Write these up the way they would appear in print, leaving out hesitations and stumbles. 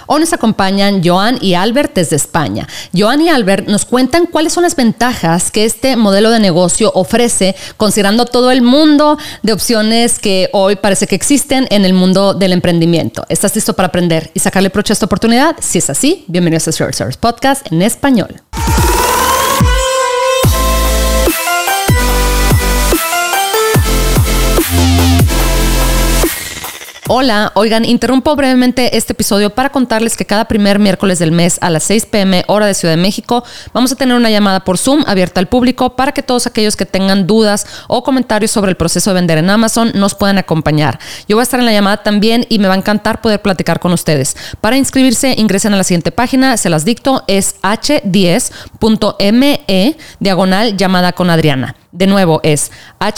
Hoy nos acompañan Joan y Albert desde España. Joan y Albert nos cuentan cuáles son las ventajas que este modelo de negocio ofrece, considerando todo el mundo de opciones que hoy parece que existen en el mundo del emprendimiento. ¿Estás listo para aprender y sacarle provecho a esta oportunidad? Si es así, bienvenidos a Short Service Podcast en español. Hola, oigan, interrumpo brevemente este episodio para contarles que cada primer miércoles del mes a las 6 p.m. hora de Ciudad de México vamos a tener una llamada por Zoom abierta al público para que todos aquellos que tengan dudas o comentarios sobre el proceso de vender en Amazon nos puedan acompañar. Yo voy a estar en la llamada también y me va a encantar poder platicar con ustedes. Para inscribirse, ingresen a la siguiente página, se las dicto, es h10.me/llamada con Adriana. De nuevo, es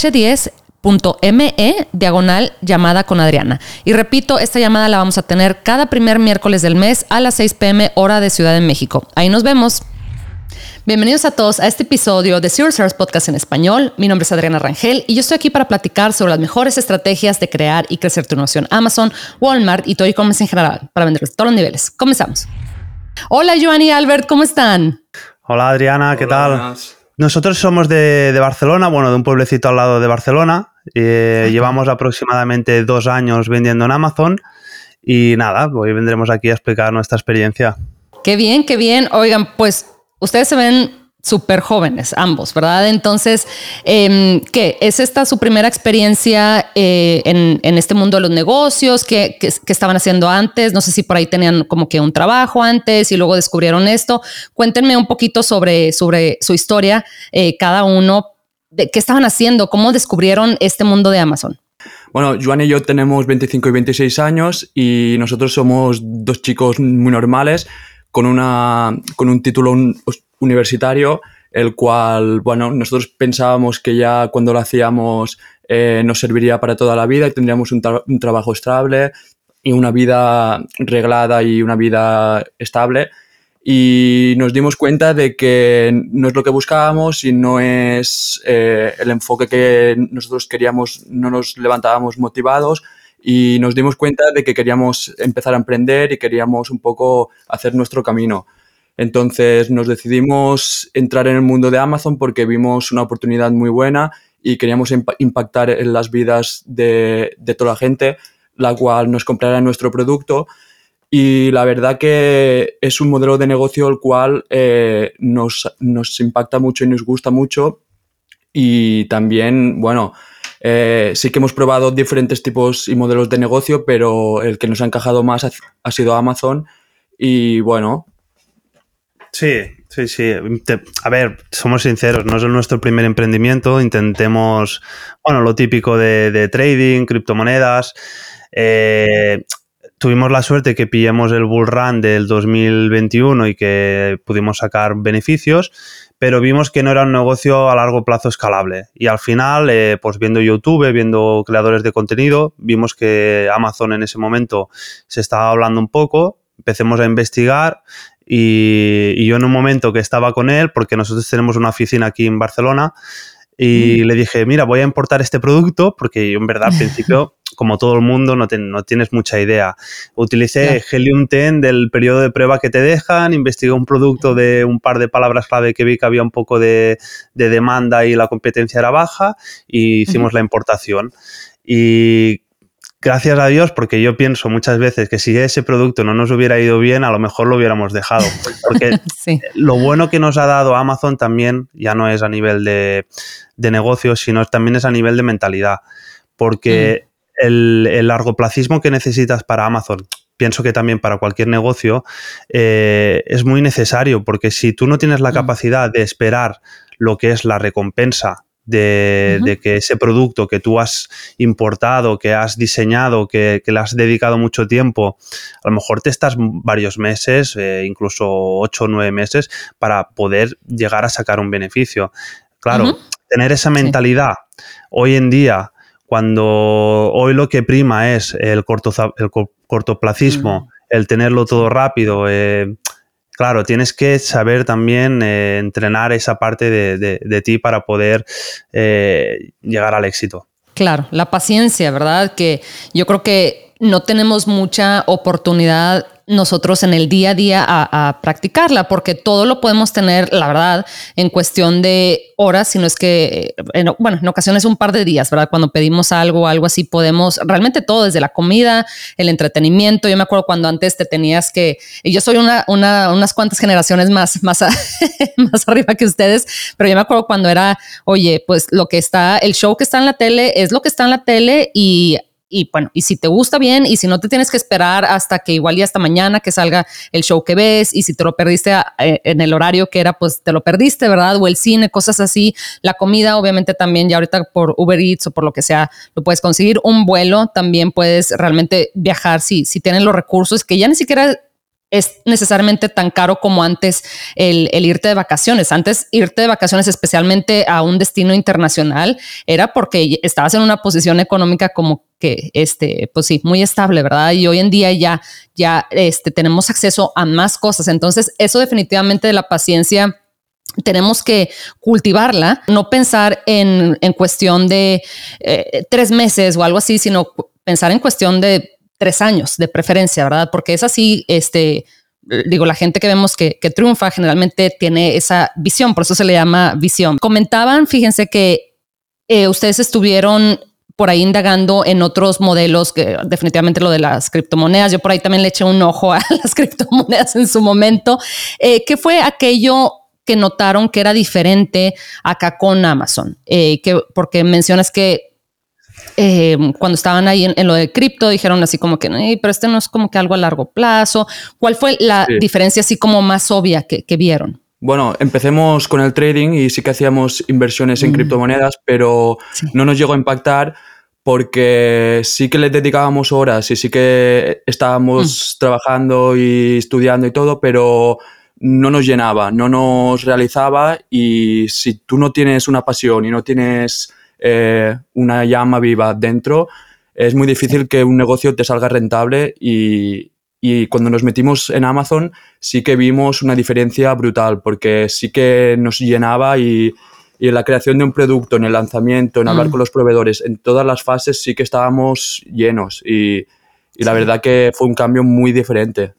h10.me/llamada con Adriana. Y repito, esta llamada la vamos a tener cada primer miércoles del mes a las 6 p.m. hora de Ciudad de México. Ahí nos vemos. Bienvenidos a todos a este episodio de Zero Service Podcast en español. Mi nombre es Adriana Rangel y yo estoy aquí para platicar sobre las mejores estrategias de crear y crecer tu negocio en Amazon, Walmart y todo e-commerce en general para vender a todos los niveles. Comenzamos. Hola, Joan y Albert, ¿cómo están? Hola, Adriana, ¿qué tal? Buenas. Nosotros somos de Barcelona, bueno, de un pueblecito al lado de Barcelona. Llevamos aproximadamente 2 años vendiendo en Amazon y nada, hoy vendremos aquí a explicar nuestra experiencia. Qué bien, qué bien. Oigan, pues ustedes se ven súper jóvenes, ambos, ¿verdad? Entonces, ¿qué? ¿Es esta su primera experiencia en este mundo de los negocios? ¿Qué estaban haciendo antes? No sé si por ahí tenían como que un trabajo antes y luego descubrieron esto. Cuéntenme un poquito sobre su historia, cada uno, de qué estaban haciendo, cómo descubrieron este mundo de Amazon. Bueno, Joan y yo tenemos 25 y 26 años y nosotros somos 2 chicos muy normales con un título universitario, el cual, bueno, nosotros pensábamos que ya cuando lo hacíamos nos serviría para toda la vida y tendríamos un trabajo estable y una vida reglada y una vida estable. Y nos dimos cuenta de que no es lo que buscábamos y no es el enfoque que nosotros queríamos, no nos levantábamos motivados y nos dimos cuenta de que queríamos empezar a emprender y queríamos un poco hacer nuestro camino. Entonces nos decidimos entrar en el mundo de Amazon porque vimos una oportunidad muy buena y queríamos impactar en las vidas de toda la gente, la cual nos comprara nuestro producto. Y la verdad que es un modelo de negocio el cual nos impacta mucho y nos gusta mucho. Y también, bueno, sí que hemos probado diferentes tipos y modelos de negocio, pero el que nos ha encajado más ha sido Amazon. Y bueno. Sí. A ver, somos sinceros, no es nuestro primer emprendimiento. Intentemos, bueno, lo típico de trading, criptomonedas. Tuvimos la suerte que pillamos el bull run del 2021 y que pudimos sacar beneficios, pero vimos que no era un negocio a largo plazo escalable. Y al final, pues viendo YouTube, viendo creadores de contenido, vimos que Amazon en ese momento se estaba hablando un poco, empecemos a investigar y yo en un momento que estaba con él, porque nosotros tenemos una oficina aquí en Barcelona, y le dije, mira, voy a importar este producto, porque yo en verdad al principio, como todo el mundo, no tienes mucha idea. Utilicé Helium 10 del periodo de prueba que te dejan, investigué un producto de un par de palabras clave que vi que había un poco de demanda y la competencia era baja y hicimos la importación. Y gracias a Dios, porque yo pienso muchas veces que si ese producto no nos hubiera ido bien, a lo mejor lo hubiéramos dejado. Porque sí. Lo bueno que nos ha dado Amazon también ya no es a nivel de negocios, sino también es a nivel de mentalidad. Porque el largoplacismo que necesitas para Amazon, pienso que también para cualquier negocio, es muy necesario. Porque si tú no tienes la capacidad de esperar lo que es la recompensa de que ese producto que tú has importado, que has diseñado, que le has dedicado mucho tiempo, a lo mejor te estás varios meses, incluso 8 o 9 meses, para poder llegar a sacar un beneficio. Claro, tener esa mentalidad hoy en día, cuando hoy lo que prima es el cortoplacismo, el tenerlo todo rápido, claro, tienes que saber también entrenar esa parte de ti para poder llegar al éxito. Claro, la paciencia, ¿verdad? Que yo creo que no tenemos mucha oportunidad nosotros en el día a día a practicarla, porque todo lo podemos tener, la verdad, en cuestión de horas, sino es que, en ocasiones un par de días, ¿verdad? Cuando pedimos algo así, podemos realmente todo, desde la comida, el entretenimiento. Yo me acuerdo cuando antes te tenías que, y yo soy unas cuantas generaciones más arriba que ustedes, pero yo me acuerdo cuando era, oye, pues el show que está en la tele es lo que está en la tele y bueno, y si te gusta bien, y si no te tienes que esperar hasta que igual y hasta mañana que salga el show que ves, y si te lo perdiste en el horario que era, pues te lo perdiste, ¿verdad? O el cine, cosas así. La comida, obviamente también ya ahorita por Uber Eats o por lo que sea, lo puedes conseguir. Un vuelo, también puedes realmente viajar si tienes los recursos, que ya ni siquiera es necesariamente tan caro como antes el irte de vacaciones. Antes irte de vacaciones, especialmente a un destino internacional, era porque estabas en una posición económica como que, pues sí, muy estable, ¿verdad? Y hoy en día ya tenemos acceso a más cosas. Entonces, eso definitivamente de la paciencia tenemos que cultivarla, no pensar en cuestión de 3 meses o algo así, sino pensar en cuestión de 3 años de preferencia, ¿verdad? Porque es así, la gente que vemos que triunfa generalmente tiene esa visión, por eso se le llama visión. Comentaban, fíjense que ustedes estuvieron por ahí indagando en otros modelos, que definitivamente lo de las criptomonedas, yo por ahí también le eché un ojo a las criptomonedas en su momento. ¿Qué fue aquello que notaron que era diferente acá con Amazon? Porque mencionas que cuando estaban ahí en lo de cripto dijeron así como que pero no es como que algo a largo plazo. ¿Cuál fue la diferencia así como más obvia que vieron? Bueno, empecemos con el trading y sí que hacíamos inversiones en criptomonedas, pero no nos llegó a impactar porque sí que le dedicábamos horas y sí que estábamos trabajando y estudiando y todo, pero no nos llenaba, no nos realizaba, y si tú no tienes una pasión y no tienes una llama viva dentro, es muy difícil que un negocio te salga rentable, y cuando nos metimos en Amazon sí que vimos una diferencia brutal, porque sí que nos llenaba, y en la creación de un producto, en el lanzamiento, en hablar con los proveedores, en todas las fases sí que estábamos llenos, y la verdad que fue un cambio muy diferente.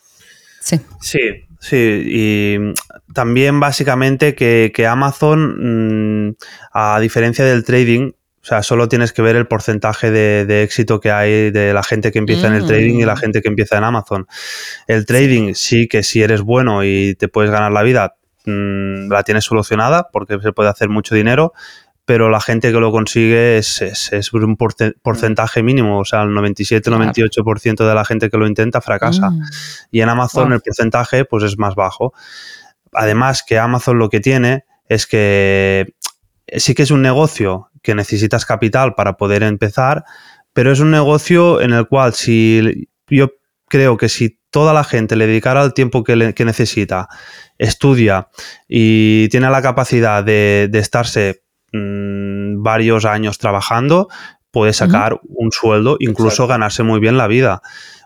Sí, y también básicamente que Amazon, a diferencia del trading, o sea, solo tienes que ver el porcentaje de éxito que hay de la gente que empieza en el trading y la gente que empieza en Amazon. El trading sí que si eres bueno y te puedes ganar la vida, la tienes solucionada porque se puede hacer mucho dinero, pero la gente que lo consigue es un porcentaje mínimo, o sea, el 97-98% de la gente que lo intenta fracasa. Y en Amazon el porcentaje pues es más bajo. Además que Amazon lo que tiene es que sí que es un negocio que necesitas capital para poder empezar, pero es un negocio en el cual yo creo que si toda la gente le dedicara el tiempo que necesita, estudia y tiene la capacidad de estarse varios años trabajando, puede sacar un sueldo, incluso ganarse muy bien la vida.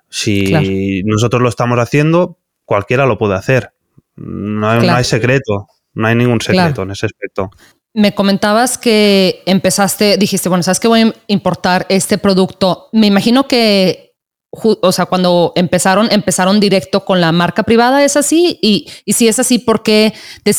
Si nosotros lo estamos haciendo, cualquiera lo puede hacer. No hay secreto, no hay ningún secreto en ese aspecto. Me comentabas que dijiste, bueno, ¿sabes qué? Voy a importar este producto. Me imagino que, o sea, cuando empezaron directo con la marca privada, ¿es así? Y si es así, ¿por qué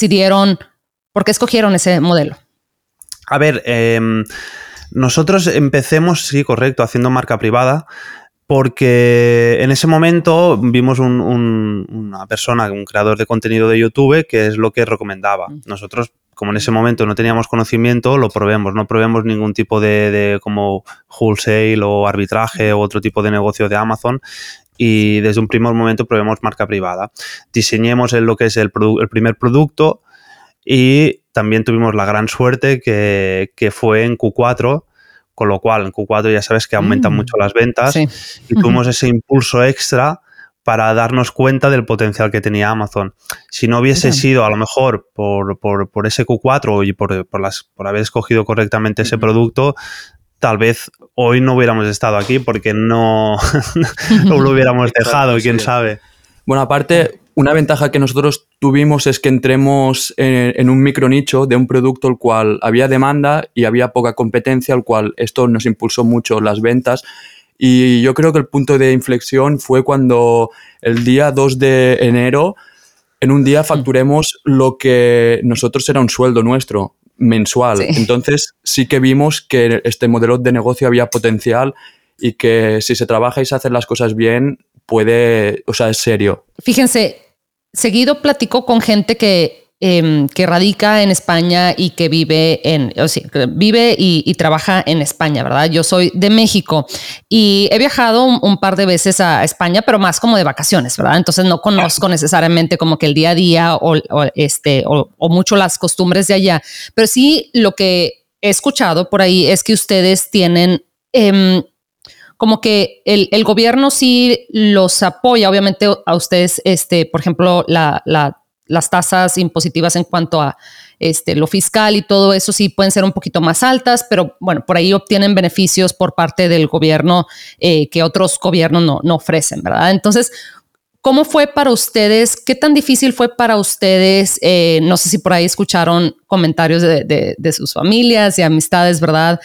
escogieron ese modelo? A ver, nosotros empecemos, sí, correcto, haciendo marca privada, porque en ese momento vimos una persona, un creador de contenido de YouTube, que es lo que recomendaba. Nosotros, como en ese momento no teníamos conocimiento, no probemos ningún tipo de como wholesale o arbitraje o otro tipo de negocio de Amazon, y desde un primer momento probemos marca privada. Diseñemos lo que es el primer producto, y también tuvimos la gran suerte que fue en Q4, con lo cual en Q4 ya sabes que aumentan mucho las ventas, y tuvimos ese impulso extra para darnos cuenta del potencial que tenía Amazon. Si no hubiese sido a lo mejor por ese Q4 y por haber escogido correctamente ese producto, tal vez hoy no hubiéramos estado aquí porque no lo hubiéramos dejado, quién sabe. Bueno, aparte, una ventaja que nosotros tuvimos es que entremos en un micro nicho de un producto el cual había demanda y había poca competencia, el cual esto nos impulsó mucho las ventas, Y yo creo que el punto de inflexión fue cuando el día 2 de enero, en un día facturemos lo que nosotros era un sueldo nuestro mensual. Sí. Entonces sí que vimos que este modelo de negocio había potencial y que si se trabaja y se hacen las cosas bien, puede, o sea, es serio. Fíjense, seguido platico con gente que radica en España y que vive vive y trabaja en España, ¿verdad? Yo soy de México y he viajado un par de veces a España, pero más como de vacaciones, ¿verdad? Entonces no conozco necesariamente como que el día a día o mucho las costumbres de allá, pero sí lo que he escuchado por ahí es que ustedes tienen como que el gobierno sí los apoya, obviamente a ustedes, por ejemplo, las tasas impositivas en cuanto a lo fiscal y todo eso sí pueden ser un poquito más altas, pero bueno, por ahí obtienen beneficios por parte del gobierno que otros gobiernos no ofrecen, ¿verdad? Entonces, ¿cómo fue para ustedes? ¿Qué tan difícil fue para ustedes? No sé si por ahí escucharon comentarios de sus familias y amistades, ¿verdad?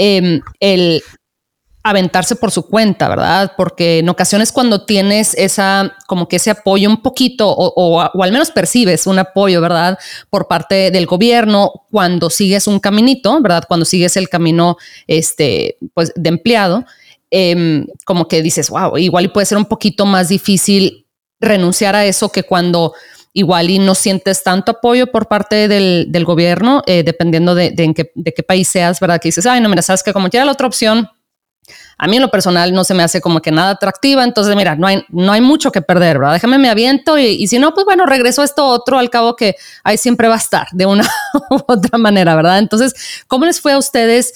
El aventarse por su cuenta, ¿verdad? Porque en ocasiones cuando tienes como que ese apoyo un poquito o al menos percibes un apoyo, ¿verdad? Por parte del gobierno cuando sigues un caminito, ¿verdad? Cuando sigues el camino, pues de empleado, como que dices, wow, igual y puede ser un poquito más difícil renunciar a eso que cuando igual y no sientes tanto apoyo por parte del gobierno, dependiendo de qué país seas, ¿verdad? Que dices, ay, no, mira, sabes que como quiera la otra opción, a mí en lo personal no se me hace como que nada atractiva, entonces mira, no hay mucho que perder, ¿verdad? Déjame me aviento y si no, pues bueno, regreso a esto otro, al cabo que ahí siempre va a estar de una u otra manera, ¿verdad? Entonces, ¿cómo les fue a ustedes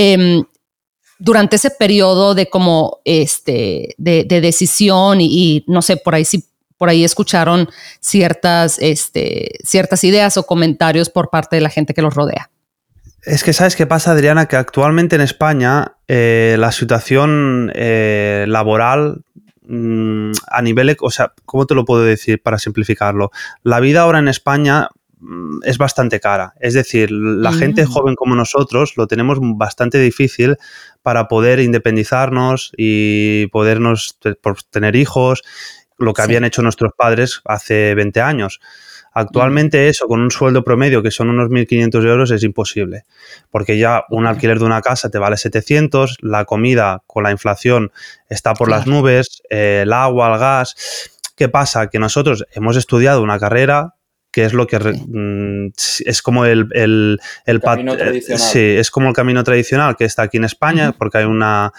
durante ese periodo de como de decisión y no sé, por ahí escucharon ciertas ideas o comentarios por parte de la gente que los rodea? Es que, ¿sabes qué pasa, Adriana? Que actualmente en España la situación laboral a nivel... O sea, ¿cómo te lo puedo decir para simplificarlo? La vida ahora en España es bastante cara. Es decir, la gente joven como nosotros lo tenemos bastante difícil para poder independizarnos y podernos tener hijos, lo que habían hecho nuestros padres hace 20 años. Actualmente eso, con un sueldo promedio que son unos 1.500 euros, es imposible, porque ya un alquiler de una casa te vale 700, la comida con la inflación está por las nubes, el agua, el gas. ¿Qué pasa? Que nosotros hemos estudiado una carrera que es lo que es como el camino tradicional. Sí, es como el camino tradicional que está aquí en España, porque hay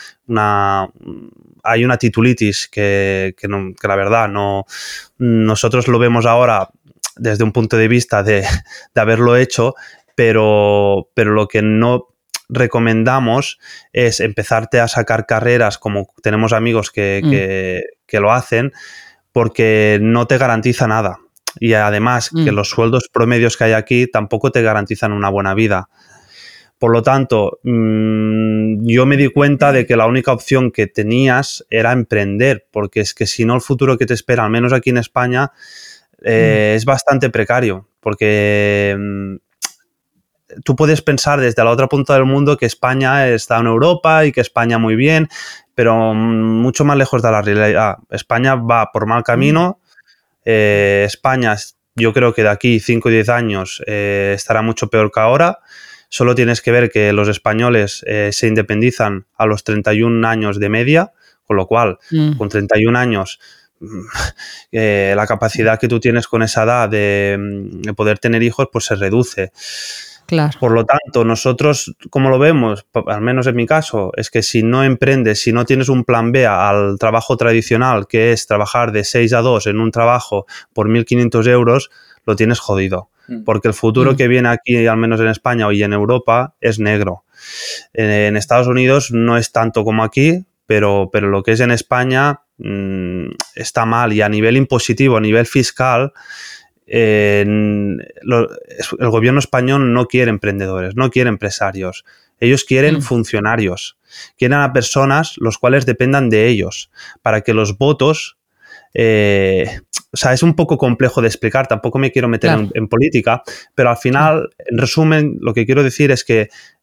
una titulitis que la verdad no, nosotros lo vemos ahora desde un punto de vista de haberlo hecho, pero lo que no recomendamos es empezarte a sacar carreras como tenemos amigos que lo hacen, porque no te garantiza nada. Y además que los sueldos promedios que hay aquí tampoco te garantizan una buena vida. Por lo tanto, yo me di cuenta de que la única opción que tenías era emprender, porque es que si no el futuro que te espera, al menos aquí en España, es bastante precario, porque tú puedes pensar desde la otra punta del mundo que España está en Europa y que España muy bien, pero mucho más lejos de la realidad. España va por mal camino. España, yo creo que de aquí 5 o 10 años estará mucho peor que ahora. Solo tienes que ver que los españoles se independizan a los 31 años de media, con lo cual, con 31 años... la capacidad que tú tienes con esa edad de poder tener hijos pues se reduce. Claro. Por lo tanto, nosotros, como lo vemos, al menos en mi caso, es que si no emprendes, si no tienes un plan B al trabajo tradicional, que es trabajar de 6 a 2 en un trabajo por 1.500 euros, lo tienes jodido. Porque el futuro que viene aquí, al menos en España y en Europa, es negro. En Estados Unidos no es tanto como aquí, pero lo que es en España está mal, y a nivel impositivo, a nivel fiscal, el gobierno español no quiere emprendedores, no quiere empresarios. Ellos quieren funcionarios, quieren a personas los cuales dependan de ellos para que los votos... o sea, es un poco complejo de explicar, tampoco me quiero meter en política, pero al final, en resumen, lo que quiero decir es que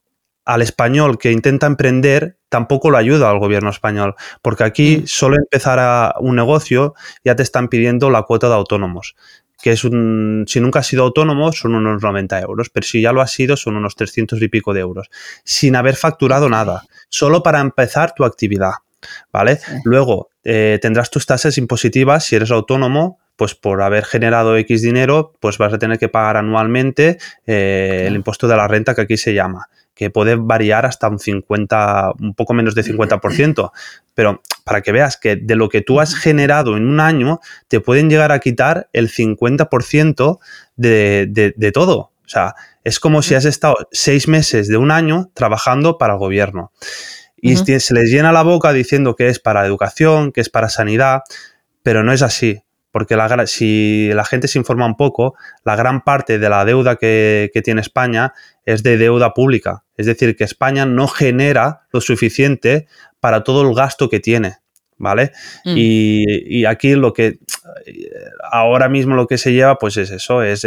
al español que intenta emprender tampoco lo ayuda al gobierno español, porque aquí solo empezar un negocio ya te están pidiendo la cuota de autónomos, que si nunca has sido autónomo son unos 90 euros, pero si ya lo has sido son unos 300 y pico de euros, sin haber facturado nada, solo para empezar tu actividad, ¿vale? Sí. Luego tendrás tus tasas impositivas si eres autónomo, pues por haber generado X dinero, pues vas a tener que pagar anualmente el impuesto de la renta, que aquí se llama, que puede variar hasta un poco menos de 50%, pero para que veas que de lo que tú has generado en un año, te pueden llegar a quitar el 50% de todo. O sea, es como si has estado 6 meses de un año trabajando para el gobierno. Y se les llena la boca diciendo que es para educación, que es para sanidad, pero no es así. Porque si la gente se informa un poco, la gran parte de la deuda que tiene España es de deuda pública. Es decir, que España no genera lo suficiente para todo el gasto que tiene, ¿vale? Y aquí ahora mismo lo que se lleva, pues es eso, es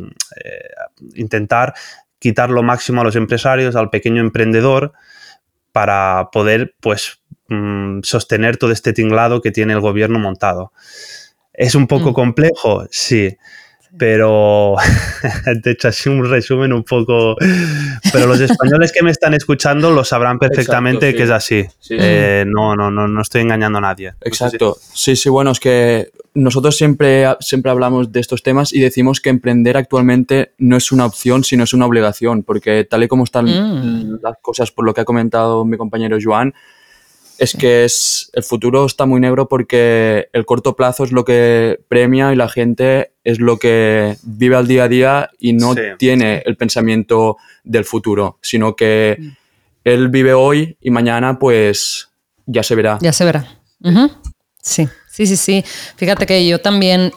intentar quitar lo máximo a los empresarios, al pequeño emprendedor, para poder, pues, sostener todo este tinglado que tiene el gobierno montado. ¿Es un poco complejo? Sí, pero te he hecho así un resumen un poco... Pero los españoles que me están escuchando lo sabrán perfectamente. Exacto, sí. Que es así. Sí. No estoy engañando a nadie. Exacto. Sí, bueno, es que nosotros siempre hablamos de estos temas y decimos que emprender actualmente no es una opción, sino es una obligación, porque tal y como están las cosas, por lo que ha comentado mi compañero Joan, es que el futuro está muy negro, porque el corto plazo es lo que premia y la gente es lo que vive al día a día y no tiene el pensamiento del futuro, sino que él vive hoy y mañana pues ya se verá. Ya se verá. Sí. Fíjate que yo también,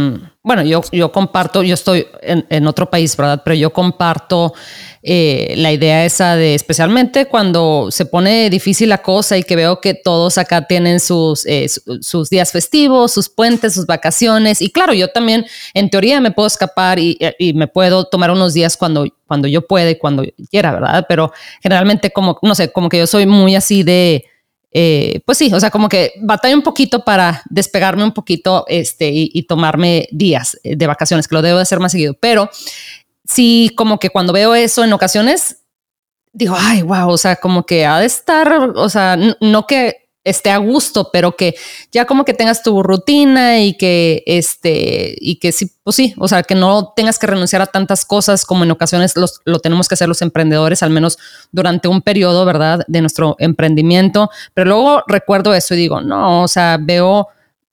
yo comparto, yo estoy en otro país, ¿verdad? Pero yo comparto la idea esa de, especialmente cuando se pone difícil la cosa y que veo que todos acá tienen sus días festivos, sus puentes, sus vacaciones. Y claro, yo también en teoría me puedo escapar y me puedo tomar unos días cuando yo pueda y cuando quiera, ¿verdad? Pero generalmente como que yo soy muy así de... pues sí, o sea, como que batallo un poquito para despegarme un poquito y tomarme días de vacaciones, que lo debo de hacer más seguido. Pero sí, como que cuando veo eso en ocasiones, digo, ay, wow, o sea, como que ha de estar, o sea, no que esté a gusto, pero que ya como que tengas tu rutina y que sí, pues sí, o sea, que no tengas que renunciar a tantas cosas como en ocasiones lo tenemos que hacer los emprendedores, al menos durante un periodo, ¿verdad?, de nuestro emprendimiento. Pero luego recuerdo eso y digo, no, o sea, veo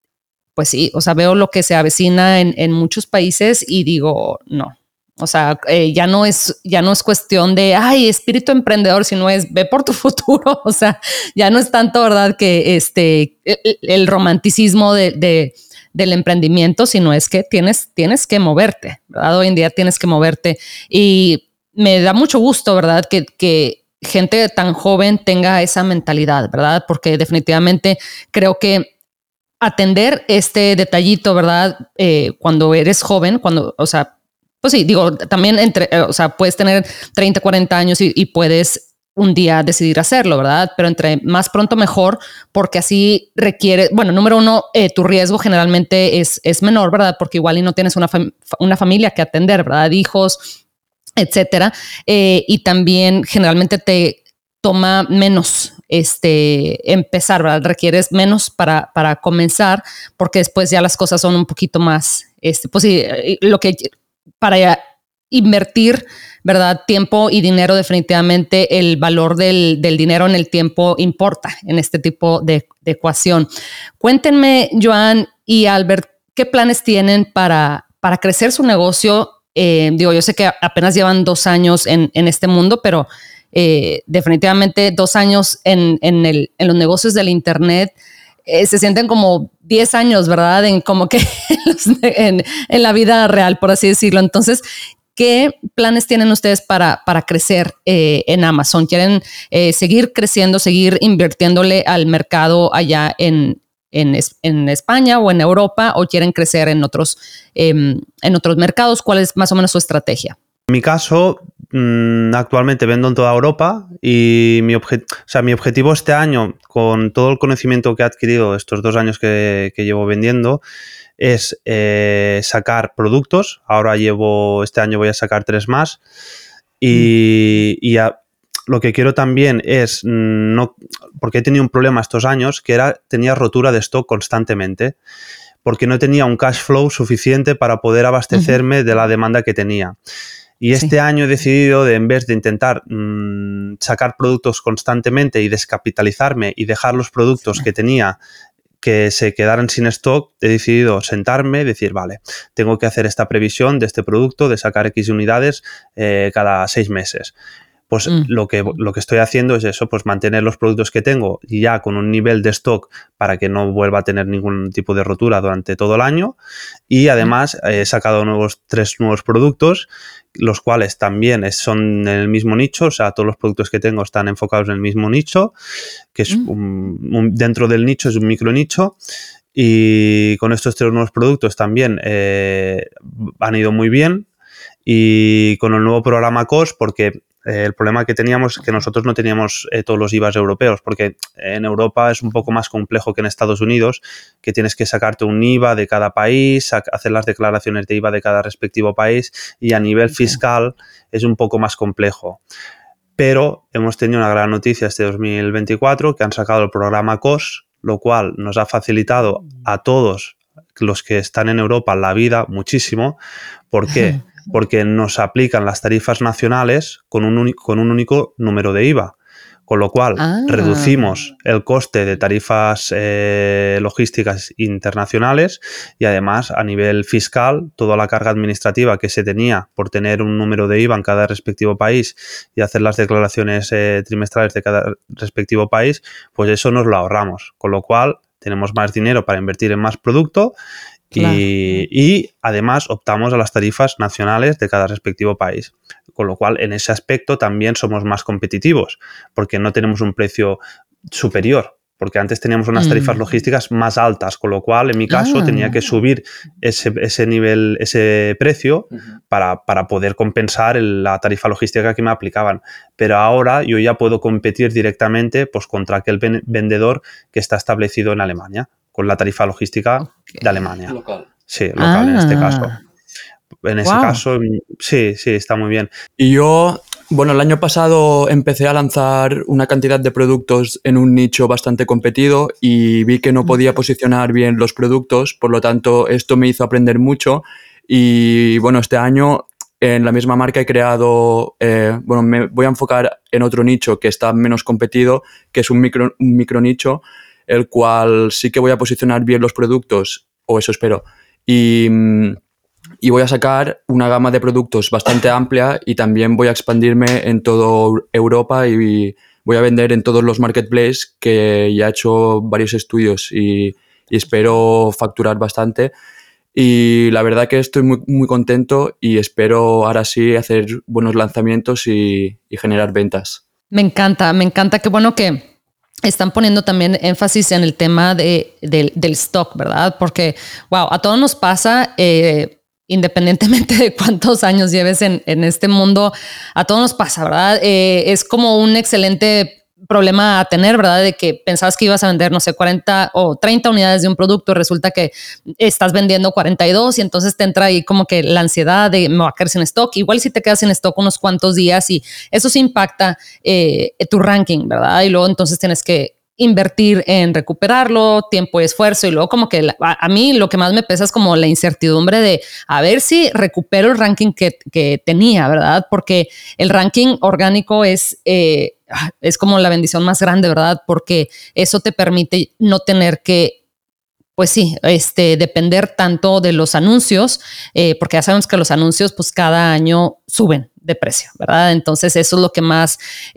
lo que se avecina en muchos países y digo, no. O sea, ya no es cuestión de, ay, espíritu emprendedor, sino es ve por tu futuro. O sea, ya no es tanto, ¿verdad?, que el romanticismo del emprendimiento, sino es que tienes que moverte, ¿verdad? Hoy en día tienes que moverte y me da mucho gusto, ¿verdad?, que gente tan joven tenga esa mentalidad, ¿verdad? Porque definitivamente creo que atender este detallito, ¿verdad?, cuando eres joven, pues sí, digo, también puedes tener 30, 40 años y puedes un día decidir hacerlo, ¿verdad? Pero entre más pronto mejor, porque así requiere, número uno, tu riesgo generalmente es menor, ¿verdad? Porque igual y no tienes una familia que atender, ¿verdad? Hijos, etcétera. Y también generalmente te toma menos empezar, ¿verdad? Requieres menos para comenzar, porque después ya las cosas son un poquito más, pues sí, para invertir, ¿verdad?, tiempo y dinero, definitivamente el valor del dinero en el tiempo importa en este tipo de ecuación. Cuéntenme, Joan y Albert, ¿qué planes tienen para crecer su negocio? Yo sé que apenas llevan 2 años en este mundo, pero definitivamente 2 años en los negocios del Internet se sienten como 10 años, ¿verdad? En como que en la vida real, por así decirlo. Entonces, ¿qué planes tienen ustedes para crecer en Amazon? ¿Quieren seguir creciendo, seguir invirtiéndole al mercado allá en España o en Europa, o quieren crecer en otros mercados? ¿Cuál es más o menos su estrategia? En mi caso, actualmente vendo en toda Europa y mi objetivo este año, con todo el conocimiento que he adquirido estos 2 años que llevo vendiendo, es sacar productos. Ahora este año voy a sacar 3 más lo que quiero también es, porque he tenido un problema estos años, que tenía rotura de stock constantemente, porque no tenía un cash flow suficiente para poder abastecerme de la demanda que tenía. Y este año he decidido, en vez de intentar sacar productos constantemente y descapitalizarme y dejar los productos que tenía que se quedaran sin stock, he decidido sentarme y decir, vale, tengo que hacer esta previsión de este producto, de sacar X unidades cada 6 meses. Pues lo que estoy haciendo es eso, pues mantener los productos que tengo ya con un nivel de stock para que no vuelva a tener ningún tipo de rotura durante todo el año. Y además he sacado 3 nuevos productos, los cuales también son en el mismo nicho. O sea, todos los productos que tengo están enfocados en el mismo nicho, que es dentro del nicho es un micro nicho. Y con estos 3 nuevos productos también han ido muy bien. Y con el nuevo programa COS, porque el problema que teníamos es que nosotros no teníamos todos los IVAs europeos, porque en Europa es un poco más complejo que en Estados Unidos, que tienes que sacarte un IVA de cada país, hacer las declaraciones de IVA de cada respectivo país, y a nivel fiscal es un poco más complejo. Pero hemos tenido una gran noticia este 2024, que han sacado el programa COS, lo cual nos ha facilitado a todos los que están en Europa la vida muchísimo. ¿Por qué? Porque nos aplican las tarifas nacionales con un único número de IVA, con lo cual reducimos el coste de tarifas logísticas internacionales, y además a nivel fiscal toda la carga administrativa que se tenía por tener un número de IVA en cada respectivo país y hacer las declaraciones trimestrales de cada respectivo país, pues eso nos lo ahorramos, con lo cual tenemos más dinero para invertir en más producto. Claro. Y además optamos a las tarifas nacionales de cada respectivo país, con lo cual en ese aspecto también somos más competitivos, porque no tenemos un precio superior, porque antes teníamos unas tarifas logísticas más altas, con lo cual en mi caso tenía que subir ese nivel, ese precio para poder compensar la tarifa logística que me aplicaban. Pero ahora yo ya puedo competir directamente pues contra aquel vendedor que está establecido en Alemania, con la tarifa logística de Alemania. Local. Sí, local en este caso. En ese caso, sí, está muy bien. Y yo, bueno, el año pasado empecé a lanzar una cantidad de productos en un nicho bastante competido y vi que no podía posicionar bien los productos, por lo tanto, esto me hizo aprender mucho. Y bueno, este año en la misma marca he creado, me voy a enfocar en otro nicho que está menos competido, que es un micro nicho, el cual sí que voy a posicionar bien los productos, o eso espero, y voy a sacar una gama de productos bastante amplia, y también voy a expandirme en toda Europa y voy a vender en todos los marketplaces, que ya he hecho varios estudios y espero facturar bastante. Y la verdad que estoy muy, muy contento y espero ahora sí hacer buenos lanzamientos y generar ventas. Me encanta. Qué bueno que están poniendo también énfasis en el tema del stock, ¿verdad? Porque, wow, a todos nos pasa, independientemente de cuántos años lleves en este mundo, a todos nos pasa, ¿verdad? Es como un excelente problema a tener, ¿verdad? De que pensabas que ibas a vender, no sé, 40 o 30 unidades de un producto, resulta que estás vendiendo 42 y entonces te entra ahí como que la ansiedad de me voy a quedar sin stock. Igual si te quedas sin stock unos cuantos días, y eso sí impacta tu ranking, ¿verdad? Y luego entonces tienes que invertir en recuperarlo, tiempo y esfuerzo, y luego como que a mí lo que más me pesa es como la incertidumbre de a ver si recupero el ranking que tenía, ¿verdad? Porque el ranking orgánico es como la bendición más grande, ¿verdad? Porque eso te permite no tener que, pues sí, depender tanto de los anuncios, porque ya sabemos que los anuncios pues cada año suben de precio, ¿verdad? Entonces eso es lo que más,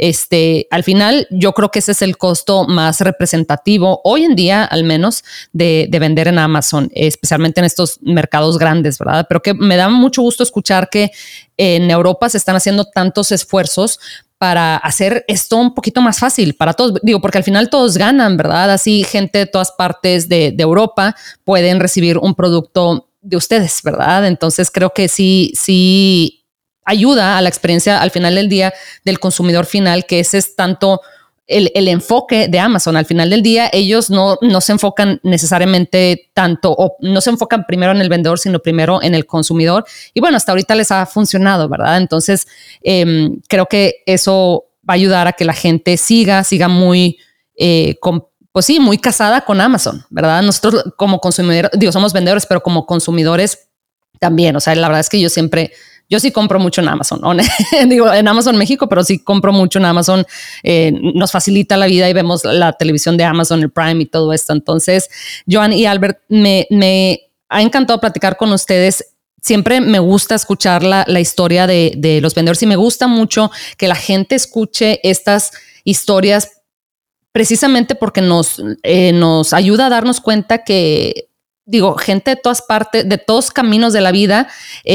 al final yo creo que ese es el costo más representativo hoy en día, al menos, de vender en Amazon, especialmente en estos mercados grandes, ¿verdad? Pero que me da mucho gusto escuchar que en Europa se están haciendo tantos esfuerzos para hacer esto un poquito más fácil para todos. Digo, porque al final todos ganan, ¿verdad? Así gente de todas partes de Europa pueden recibir un producto de ustedes, ¿verdad? Entonces creo que sí ayuda a la experiencia al final del día del consumidor final, que ese es tanto el enfoque de Amazon. Al final del día, ellos no se enfocan necesariamente tanto, o no se enfocan primero en el vendedor, sino primero en el consumidor. Y bueno, hasta ahorita les ha funcionado, ¿verdad? Entonces, creo que eso va a ayudar a que la gente siga muy, pues sí, muy casada con Amazon, ¿verdad? Nosotros como consumidores, somos vendedores, pero como consumidores también. O sea, la verdad es que yo sí compro mucho en Amazon, en Amazon México, pero sí compro mucho en Amazon. Nos facilita la vida y vemos la televisión de Amazon, el Prime y todo esto. Entonces, Joan y Albert, me ha encantado platicar con ustedes. Siempre me gusta escuchar la historia de los vendedores y me gusta mucho que la gente escuche estas historias precisamente porque nos ayuda a darnos cuenta que, gente de todas partes, de todos caminos de la vida,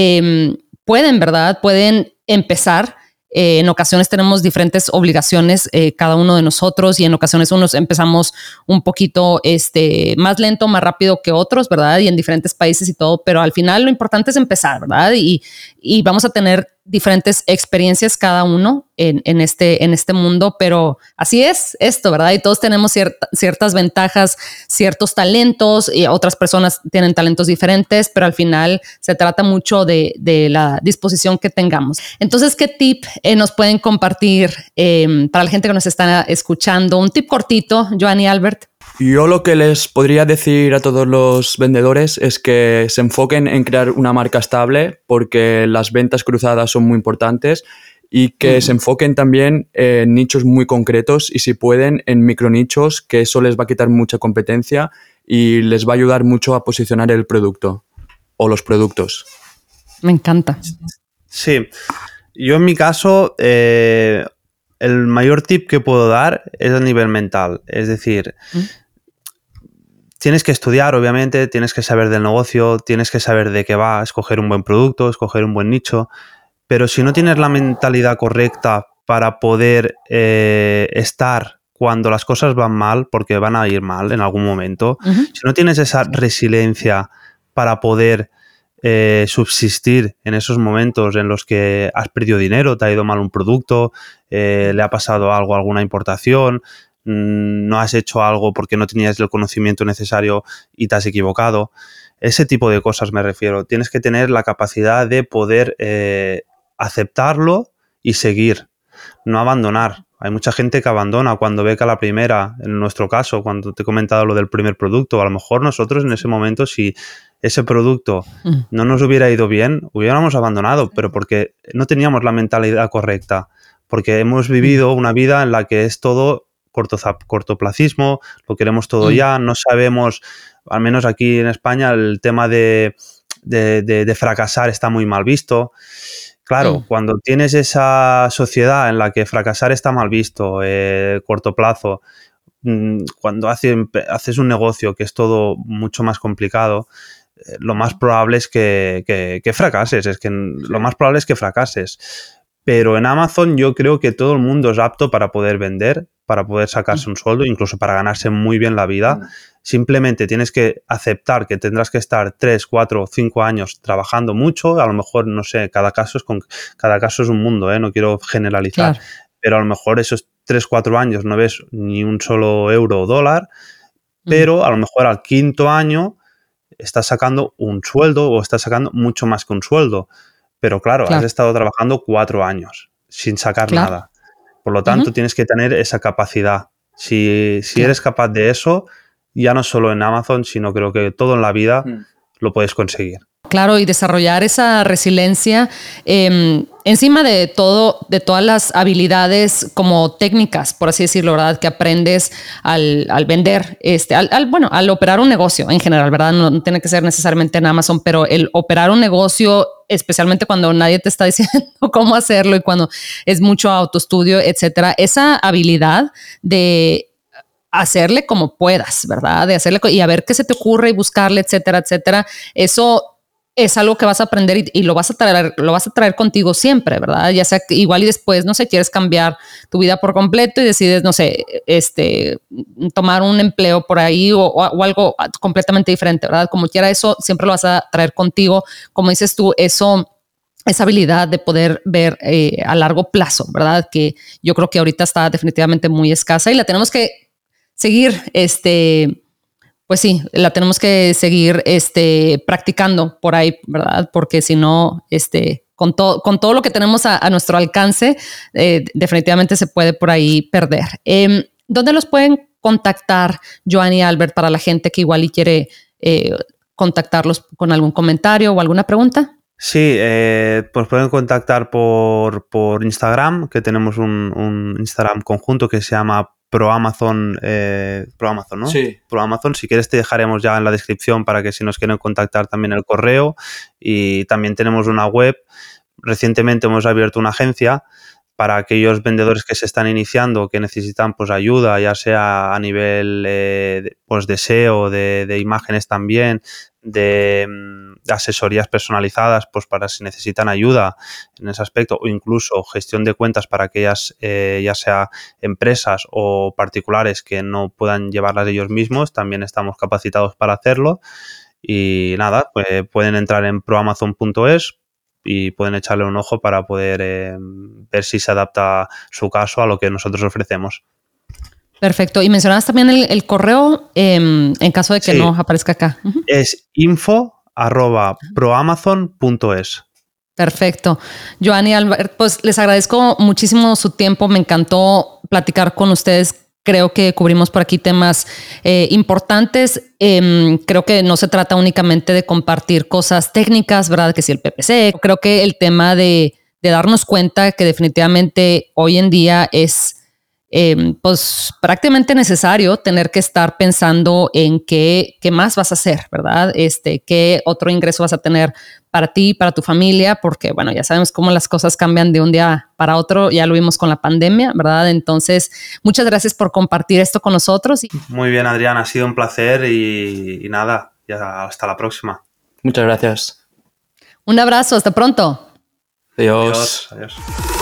pueden empezar. En ocasiones tenemos diferentes obligaciones, cada uno de nosotros, y en ocasiones unos empezamos un poquito más lento, más rápido que otros, ¿verdad? Y en diferentes países y todo, pero al final lo importante es empezar, ¿verdad? Y vamos a tener diferentes experiencias cada uno en este mundo, pero así es esto, ¿verdad? Y todos tenemos ciertas ventajas, ciertos talentos, y otras personas tienen talentos diferentes, pero al final se trata mucho de la disposición que tengamos. Entonces, ¿qué tip nos pueden compartir para la gente que nos está escuchando? Un tip cortito, Joan y Albert. Yo lo que les podría decir a todos los vendedores es que se enfoquen en crear una marca estable, porque las ventas cruzadas son muy importantes, y que se enfoquen también en nichos muy concretos y, si pueden, en micronichos, que eso les va a quitar mucha competencia y les va a ayudar mucho a posicionar el producto o los productos. Me encanta. Sí, yo en mi caso, el mayor tip que puedo dar es a nivel mental. Es decir, tienes que estudiar, obviamente, tienes que saber del negocio, tienes que saber de qué va, escoger un buen producto, escoger un buen nicho, pero si no tienes la mentalidad correcta para poder estar cuando las cosas van mal, porque van a ir mal en algún momento, si no tienes esa resiliencia para poder subsistir en esos momentos en los que has perdido dinero, te ha ido mal un producto, le ha pasado algo, alguna importación, no has hecho algo porque no tenías el conocimiento necesario y te has equivocado. Ese tipo de cosas me refiero. Tienes que tener la capacidad de poder aceptarlo y seguir, no abandonar. Hay mucha gente que abandona cuando ve que a la primera, en nuestro caso, cuando te he comentado lo del primer producto, a lo mejor nosotros en ese momento, si ese producto no nos hubiera ido bien, hubiéramos abandonado, pero porque no teníamos la mentalidad correcta, porque hemos vivido una vida en la que es todo cortoplacismo, lo queremos todo ya, no sabemos, al menos aquí en España, el tema de fracasar está muy mal visto. Claro, cuando tienes esa sociedad en la que fracasar está mal visto, corto plazo, cuando haces un negocio que es todo mucho más complicado, lo más probable es que fracases, lo más probable es que fracases. Pero en Amazon yo creo que todo el mundo es apto para poder vender, para poder sacarse un sueldo, incluso para ganarse muy bien la vida. Simplemente tienes que aceptar que tendrás que estar 3, 4, 5 años trabajando mucho. A lo mejor, no sé, cada caso es un mundo, no quiero generalizar. Claro. Pero a lo mejor esos 3, 4 años no ves ni un solo euro o dólar, pero a lo mejor al quinto año estás sacando un sueldo o estás sacando mucho más que un sueldo. Pero claro, has estado trabajando 4 años sin sacar nada. Por lo tanto, tienes que tener esa capacidad. Si eres capaz de eso, ya no solo en Amazon, sino creo que todo en la vida lo puedes conseguir. Claro, y desarrollar esa resiliencia encima de todas las habilidades como técnicas, por así decirlo, ¿verdad? Que aprendes al vender, al operar un negocio en general, ¿verdad? No tiene que ser necesariamente en Amazon, pero el operar un negocio, especialmente cuando nadie te está diciendo cómo hacerlo y cuando es mucho autoestudio, etcétera, esa habilidad de hacerle como puedas, ¿verdad? De hacerle y a ver qué se te ocurre y buscarle, etcétera, etcétera. Eso es algo que vas a aprender y lo vas a traer contigo siempre, ¿verdad? Ya sea que igual y después, no sé, quieres cambiar tu vida por completo y decides, no sé, tomar un empleo por ahí o algo completamente diferente, ¿verdad? Como quiera, eso siempre lo vas a traer contigo. Como dices tú, eso esa habilidad de poder ver a largo plazo, ¿verdad? Que yo creo que ahorita está definitivamente muy escasa y la tenemos que seguir, pues sí, la tenemos que seguir practicando por ahí, ¿verdad? Porque si no, con todo lo que tenemos a nuestro alcance, definitivamente se puede por ahí perder. ¿Dónde los pueden contactar, Joan y Albert, para la gente que igual y quiere contactarlos con algún comentario o alguna pregunta? Sí, pues pueden contactar por Instagram, que tenemos un Instagram conjunto que se llama ProAmazon, ¿no? Sí. ProAmazon. Si quieres te dejaremos ya en la descripción para que si nos quieren contactar también el correo. Y también tenemos una web. Recientemente hemos abierto una agencia para aquellos vendedores que se están iniciando, que necesitan pues ayuda, ya sea a nivel pues de SEO, de imágenes también, de asesorías personalizadas, pues para si necesitan ayuda en ese aspecto, o incluso gestión de cuentas para aquellas ya sea empresas o particulares que no puedan llevarlas ellos mismos, también estamos capacitados para hacerlo. Y nada, pues pueden entrar en proamazon.es y pueden echarle un ojo para poder ver si se adapta su caso a lo que nosotros ofrecemos. Perfecto. Y mencionabas también el correo en caso de que no aparezca acá. Uh-huh. Es info@proamazon.es. Perfecto. Joan y Albert, pues les agradezco muchísimo su tiempo. Me encantó platicar con ustedes. Creo que cubrimos por aquí temas importantes. Creo que no se trata únicamente de compartir cosas técnicas, ¿verdad? Que si el PPC. Creo que el tema de darnos cuenta que definitivamente hoy en día es pues prácticamente necesario tener que estar pensando en qué más vas a hacer, ¿verdad? Qué otro ingreso vas a tener para ti, para tu familia, porque bueno, ya sabemos cómo las cosas cambian de un día para otro, ya lo vimos con la pandemia, ¿verdad? Entonces, muchas gracias por compartir esto con nosotros. Muy bien, Adrián, ha sido un placer y nada, ya hasta la próxima. Muchas gracias. Un abrazo, hasta pronto. Adiós. Adiós.